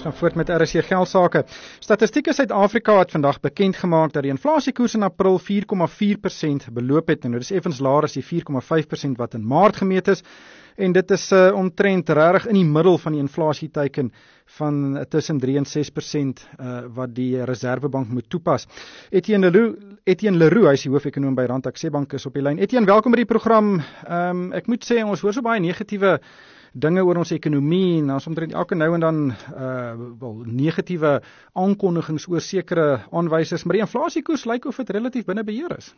Ons gaan voort met RSC Geldsaake. Statistiek Suid-Afrika het vandag bekend gemaak dat die inflasiekoers in April 4,4% beloop het. En dit is effens laer as die 4,5% wat in Maart gemeet is. En dit is omtrent regtig in die middel van die inflasieteiken van tussen 3 en 6% wat die Reserwebank moet toepas. Etienne Leroux, hy is die hoofekonoom by Rand Akse Bank, is op die lyn. Etienne, welkom by die program. Ek moet sê, ons hoor so baie negatiewe dinge oor ons ekonomie, en ons omtrent elke nou en dan negatiewe aankondigings oor sekere aanwysers, maar die inflasiekoers lyk of dit relatief binne beheer is.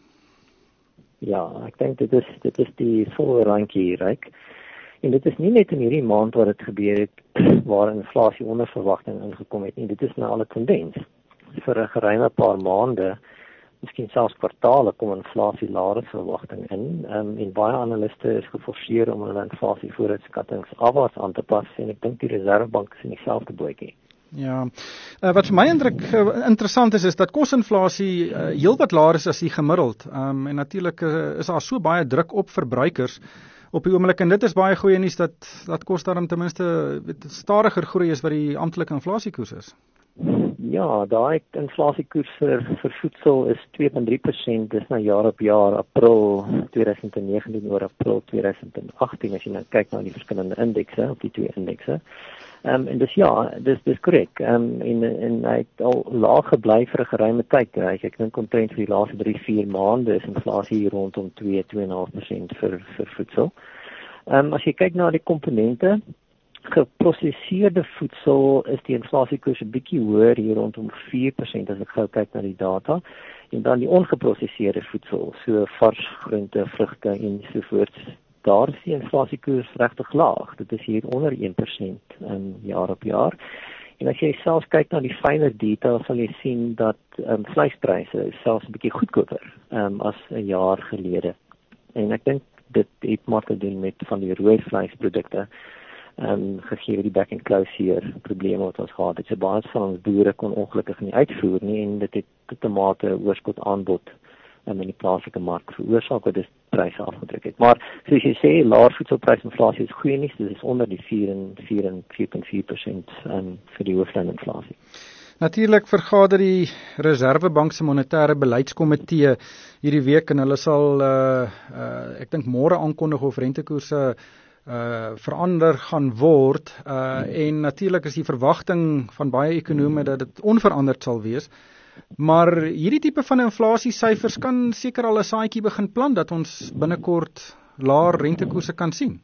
Ja, ek dink dit is die volle randjie ryk. En dit is nie net in hierdie maand wat dit gebeur het, waar inflasie onder verwagting ingekom het nie. Dit is nou al 'n tendens. Vir 'n geruime paar maande, miskien selfs kwartale, kom inflasie laer as verwagting in. En baie analiste is geforseer om hulle inflasievooruitskattings afwaarts aan te pas, en ek dink die Reserwebank is in dieselfde bootjie. Ja, wat vir my interessant is dat kosinflasie heelwat laer is as die gemiddeld. En natuurlik is daar so baie druk op verbruikers op die oomblik, en dit is baie goeie nuus dat kos daarom ten minste stadiger groei is wat die amptelike inflasiekoers is. Ja, daai inflasiekoers vir voedsel is 2,3%, dis nou jaar op jaar, April 2019 oor April 2018, as jy nou kyk na die verskillende indekse, op die twee indekse. En dis korrek. En hy het al laag gebly vir 'n geruime tyd. Ek dink omtrent vir die laaste 3-4 maande is inflasie rondom 2,5% vir voedsel. As jy kyk na die komponente, geprosesseerde voedsel is die inflasiekoers 'n bietjie hoër, hier rondom 4% as ek gou kyk na die data. En dan die ongeprosesseerde voedsel, so vars groente, vrugte en sovoorts. Daar is die inflasiekoers regtig laag. Dit is hier onder 1% jaar op jaar. En as jy selfs kyk na die fynere detail, sal jy sien dat vleispryse is selfs 'n bietjie goedkoper as 'n jaar gelede. En ek dink dit het maar te doen met van die rooi vleisprodukte. Gegee die back and close hier probleme wat ons gehad het. So baie van ons boere kon ongelukkig nie uitvoer nie, en dit het totamate oorskot aanbod in die plaaslike mark veroorsaak wat dit pryse afgedruk het. Maar soos jy sê, laer voedselprysinflasie is goeie nuus. Dit is onder die 4,4% vir die hooflyninflasie. Natuurlik vergader die Reserwebank se monetêre beleidskomitee hierdie week, en hulle sal ek dink môre aankondig of rentekoerse verander gaan word, en natuurlik is die verwagting van baie ekonome dat dit onveranderd sal wees. Maar hierdie tipe van inflasiesyfers kan seker al 'n saadjie begin plant dat ons binnekort laer rentekoerse kan sien.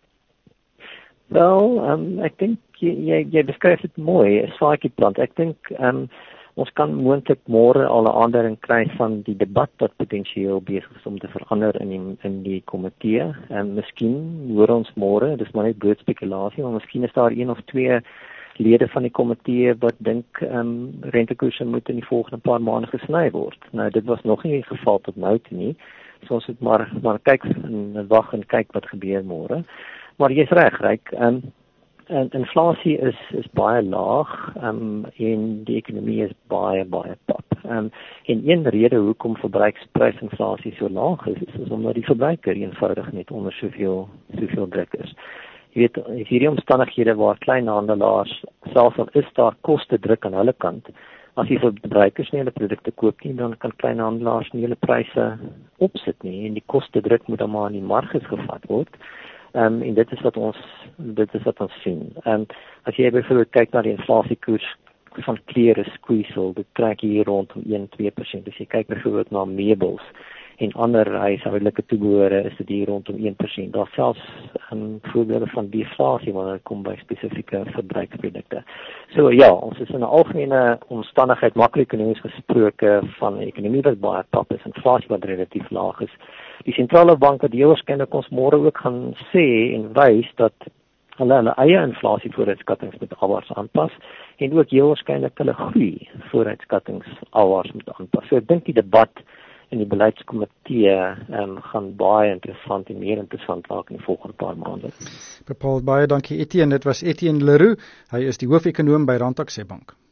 Wel, ek dink jy beskryf dit mooi, 'n saadjie plant. Ek dink ons kan moontlik môre al 'n aandering kry van die debat wat potensieel besig is om te verander in die komitee. Miskien hoor ons môre, dis maar net bloot spekulasie, maar miskien is daar 1 of 2 lede van die komitee wat dink rentekoerse moet in die volgende paar maande gesny word. Nou, dit was nog nie die geval tot nou toe nie. So ons moet maar kyk en wag en kyk wat gebeur môre. Maar jy's reg, Ryk. Inflasie is baie laag, en die ekonomie is baie pap. En een rede hoekom verbruiksprysinflasie so laag is omdat die verbruiker eenvoudig net onder soveel druk is. Jy weet, hierdie omstandighede waar kleinhandelaars, selfs al is daar koste druk aan hulle kant, as die verbruikers nie hulle produkte koop nie, dan kan kleinhandelaars nie hulle pryse opsit nie, en die koste druk moet dan maar in die marges gevat word. En dit is wat ons sien. As jy byvoorbeeld kyk na die inflasiekoers van klere, skoeisel, dit trek hier rondom 1-2%. As jy kyk byvoorbeeld na meubels en ander huishoudelike toebehore, is dit hier rondom 1%. Daar selfs voorbeelde van deflasie wanneer dit kom by spesifieke verbruiksprodukte. So ja, ons is in 'n algemene omstandigheid, makro-ekonomies gesproke, van 'n ekonomie wat baie pap is, inflasie wat relatief laag is. Die sentrale bank wat heel waarskynlik ons môre ook gaan sê en wys dat hulle eie inflasievooruitskattings moet afwaarts aanpas, en ook heel waarskynlik hulle groei vooruitskattings afwaarts moet aanpas. So ek dink die debat in die beleidskomitee gaan baie interessant en meer interessant raak in die volgende paar maande. Bepaald baie dankie Etienne. Dit was Etienne Leroux. Hy is die hoofekonoom by Rand Akse Bank.